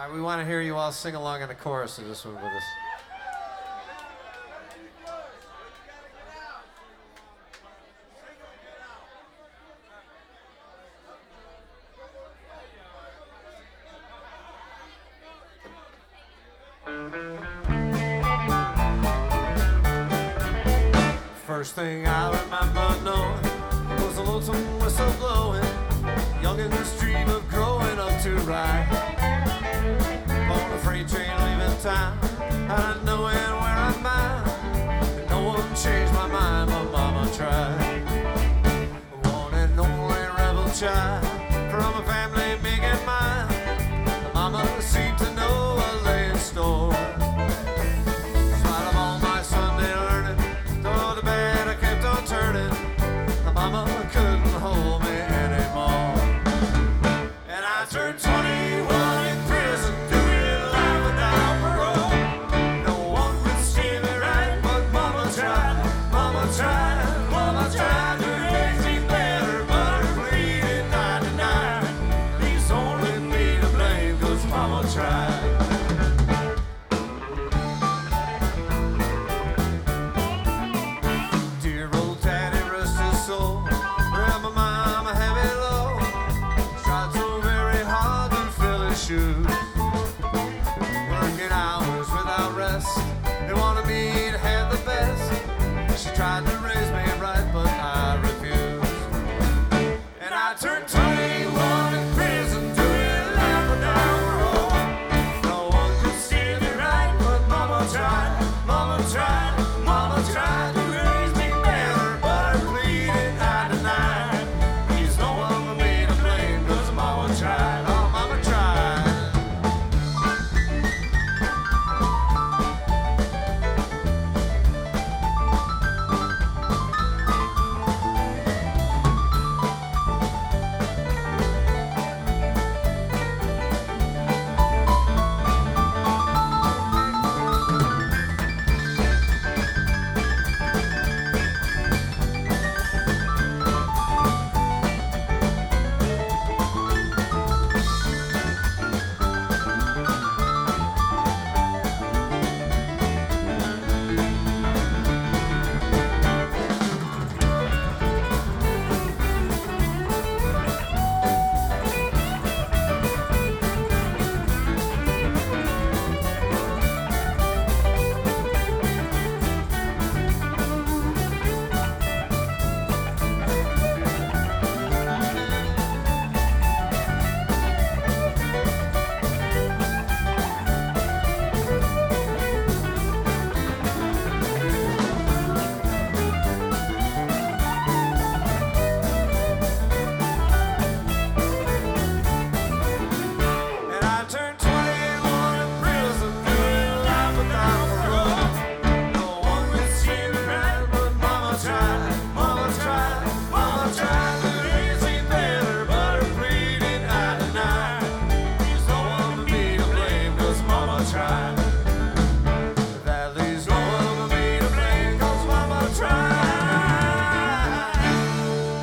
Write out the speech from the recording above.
We want to hear you all sing along in the chorus of this one with us. First thing I remember knowing was a lonesome whistle blowing, young in this dream of growing up to ride. On a freight train leaving town, not knowing where I'm bound. And no one changed my mind, but mama tried. One and only rebel child.